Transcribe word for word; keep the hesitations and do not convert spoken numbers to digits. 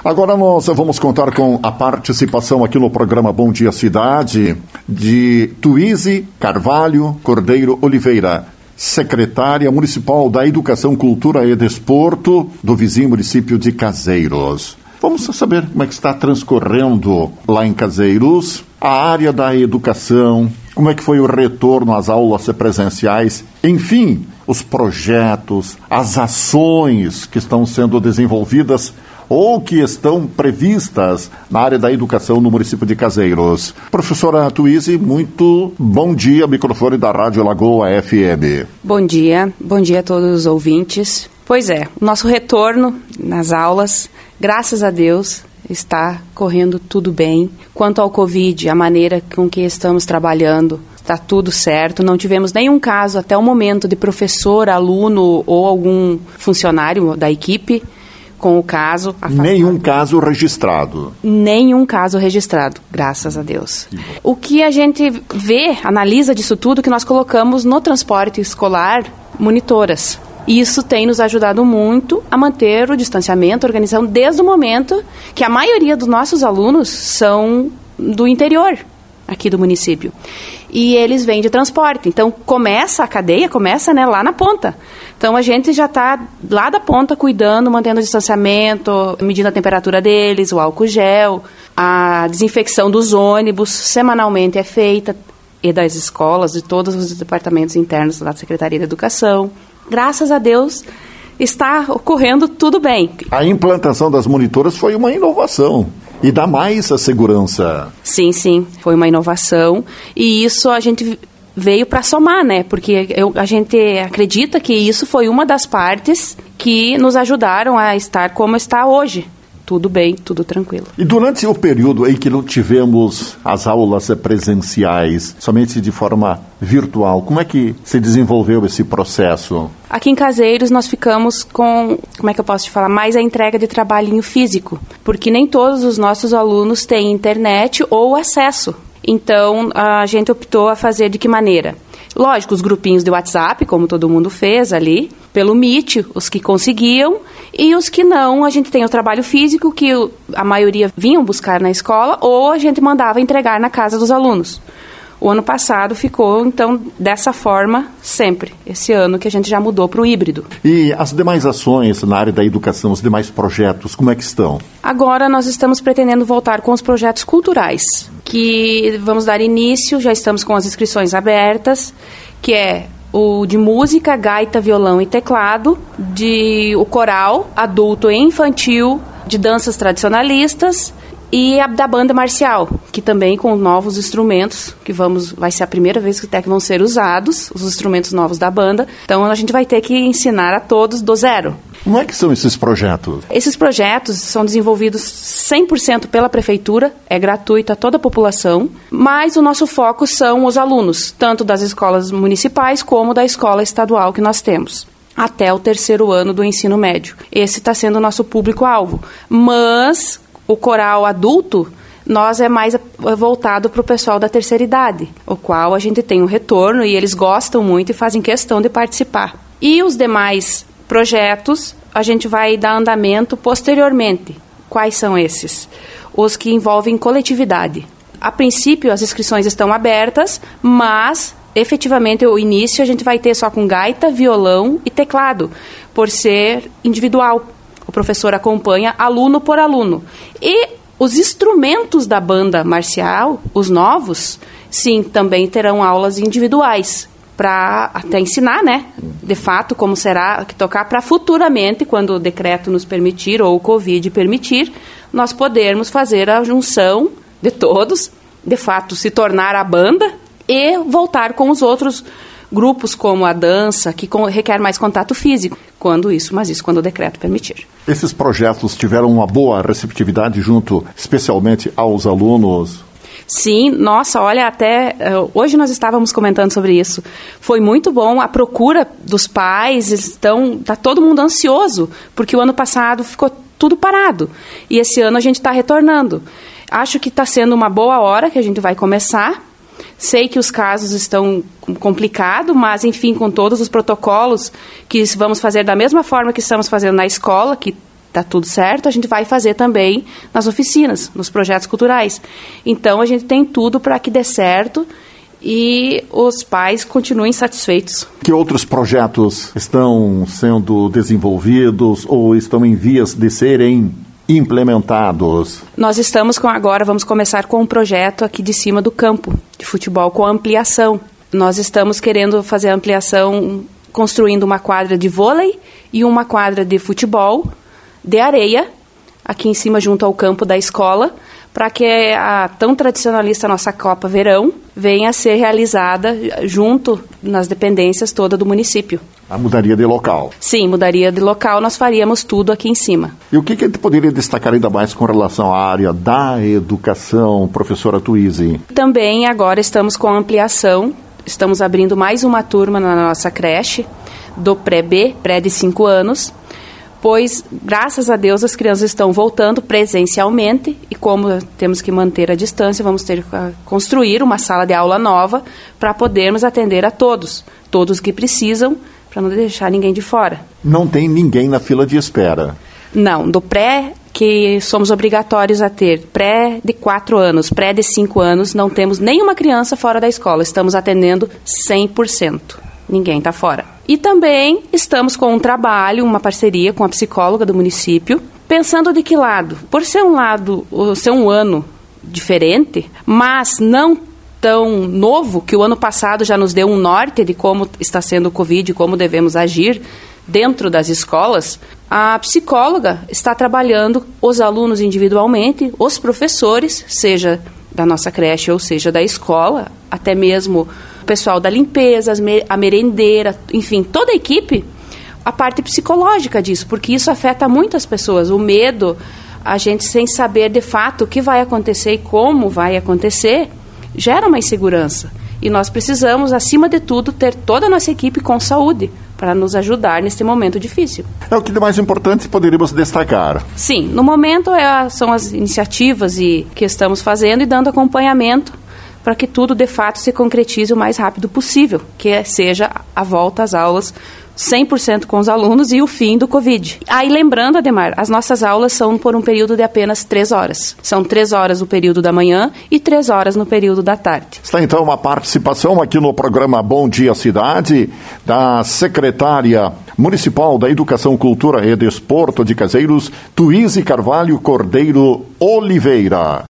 Agora nós vamos contar com a participação aqui no programa Bom Dia Cidade de Tuíse Carvalho Cordeiro Oliveira, secretária municipal da Educação, Cultura e Desporto do vizinho município de Caseiros. Vamos saber como é que está transcorrendo lá em Caseiros a área da educação, como é que foi o retorno às aulas presenciais, enfim, os projetos, as ações que estão sendo desenvolvidas ou que estão previstas na área da educação no município de Caseiros. Professora Tuíse, muito bom dia, microfone da Rádio Lagoa F M. Bom dia, bom dia a todos os ouvintes. Pois é, o nosso retorno nas aulas, graças a Deus, está correndo tudo bem. Quanto ao Covid, a maneira com que estamos trabalhando, está tudo certo. Não tivemos nenhum caso até o momento de professor, aluno ou algum funcionário da equipe com o caso afastado. Nenhum caso registrado. Nenhum caso registrado, graças a Deus. O que a gente vê, analisa disso tudo, que nós colocamos no transporte escolar monitoras. Isso tem nos ajudado muito a manter o distanciamento, a organização, desde o momento que a maioria dos nossos alunos são do interior aqui do município. E eles vêm de transporte. Então, começa a cadeia, começa né, lá na ponta. Então, a gente já está lá da ponta cuidando, mantendo o distanciamento, medindo a temperatura deles, o álcool gel, a desinfecção dos ônibus, semanalmente é feita, e das escolas, de todos os departamentos internos da Secretaria de Educação. Graças a Deus, está ocorrendo tudo bem. A implantação das monitoras foi uma inovação e dá mais a segurança. Sim, sim, foi uma inovação e isso a gente veio para somar, né? Porque eu, a gente acredita que isso foi uma das partes que nos ajudaram a estar como está hoje. Tudo bem, tudo tranquilo. E durante o período em que não tivemos as aulas presenciais, somente de forma virtual, como é que se desenvolveu esse processo? Aqui em Caseiros nós ficamos com, como é que eu posso te falar, mais a entrega de trabalhinho físico, porque nem todos os nossos alunos têm internet ou acesso. Então, a gente optou a fazer de que maneira? Lógico, os grupinhos de WhatsApp, como todo mundo fez ali, pelo Meet, os que conseguiam, e os que não, a gente tem o trabalho físico, que a maioria vinham buscar na escola, ou a gente mandava entregar na casa dos alunos. O ano passado ficou, então, dessa forma, sempre. Esse ano que a gente já mudou para o híbrido. E as demais ações na área da educação, os demais projetos, como é que estão? Agora nós estamos pretendendo voltar com os projetos culturais, que vamos dar início, já estamos com as inscrições abertas, que é o de música, gaita, violão e teclado, de o coral, adulto e infantil, de danças tradicionalistas, e a da banda marcial, que também com novos instrumentos, que vamos, vai ser a primeira vez que até que vão ser usados, os instrumentos novos da banda. Então a gente vai ter que ensinar a todos do zero. Como é que são esses projetos? Esses projetos são desenvolvidos cem por cento pela prefeitura, é gratuito a toda a população, mas o nosso foco são os alunos, tanto das escolas municipais como da escola estadual que nós temos, até o terceiro ano do ensino médio. Esse está sendo o nosso público-alvo, mas o coral adulto, nós é mais voltado para o pessoal da terceira idade, o qual a gente tem um retorno e eles gostam muito e fazem questão de participar. E os demais projetos, a gente vai dar andamento posteriormente. Quais são esses? Os que envolvem coletividade. A princípio, as inscrições estão abertas, mas efetivamente o início a gente vai ter só com gaita, violão e teclado, por ser individual. O professor acompanha aluno por aluno. E os instrumentos da banda marcial, os novos, sim, também terão aulas individuais, para até ensinar, né, de fato, como será que tocar, para futuramente, quando o decreto nos permitir, ou o Covid permitir, nós podermos fazer a junção de todos, de fato, se tornar a banda e voltar com os outros grupos, como a dança, que requer mais contato físico, quando isso, mas isso quando o decreto permitir. Esses projetos tiveram uma boa receptividade junto, especialmente aos alunos? Sim, nossa, olha, até uh, hoje nós estávamos comentando sobre isso. Foi muito bom a procura dos pais, estão, tá todo mundo ansioso, porque o ano passado ficou tudo parado. E esse ano a gente está retornando. Acho que está sendo uma boa hora que a gente vai começar. Sei que os casos estão complicados, mas, enfim, com todos os protocolos que vamos fazer da mesma forma que estamos fazendo na escola, que está tudo certo, a gente vai fazer também nas oficinas, nos projetos culturais. Então, a gente tem tudo para que dê certo e os pais continuem satisfeitos. Que outros projetos estão sendo desenvolvidos ou estão em vias de serem implementados? Nós estamos com agora, vamos começar com um projeto aqui de cima do campo de futebol com ampliação. Nós estamos querendo fazer a ampliação construindo uma quadra de vôlei e uma quadra de futebol de areia, aqui em cima junto ao campo da escola, para que a tão tradicionalista nossa Copa Verão venha a ser realizada junto nas dependências todas do município. A mudaria de local. Sim, mudaria de local, nós faríamos tudo aqui em cima. E o que, que a gente poderia destacar ainda mais com relação à área da educação, professora Tuísi? Também agora estamos com ampliação, estamos abrindo mais uma turma na nossa creche, do pré-B, pré de cinco anos, pois, graças a Deus, as crianças estão voltando presencialmente e como temos que manter a distância, vamos ter que construir uma sala de aula nova para podermos atender a todos, todos que precisam, para não deixar ninguém de fora. Não tem ninguém na fila de espera? Não, do pré, que somos obrigatórios a ter pré de quatro anos, pré de cinco anos, não temos nenhuma criança fora da escola, estamos atendendo cem por cento. Ninguém está fora. E também estamos com um trabalho, uma parceria com a psicóloga do município, pensando de que lado? Por ser um lado, ser um ano diferente, mas não tão novo, que o ano passado já nos deu um norte de como está sendo o Covid e como devemos agir dentro das escolas, a psicóloga está trabalhando os alunos individualmente, os professores, seja da nossa creche ou seja da escola, até mesmo o pessoal da limpeza, a merendeira, enfim, toda a equipe, a parte psicológica disso, porque isso afeta muito as pessoas. O medo, a gente sem saber de fato o que vai acontecer e como vai acontecer, gera uma insegurança. E nós precisamos, acima de tudo, ter toda a nossa equipe com saúde para nos ajudar neste momento difícil. É o que de mais importante poderíamos destacar. Sim, no momento é, são as iniciativas e, que estamos fazendo e dando acompanhamento para que tudo, de fato, se concretize o mais rápido possível, que seja a volta às aulas cem por cento com os alunos e o fim do Covid. Aí, lembrando, Ademar, as nossas aulas são por um período de apenas três horas. São três horas no período da manhã e três horas no período da tarde. Está, então, uma participação aqui no programa Bom Dia Cidade da secretária municipal da Educação, Cultura e Desporto de Caseiros, Tuísi Carvalho Cordeiro Oliveira.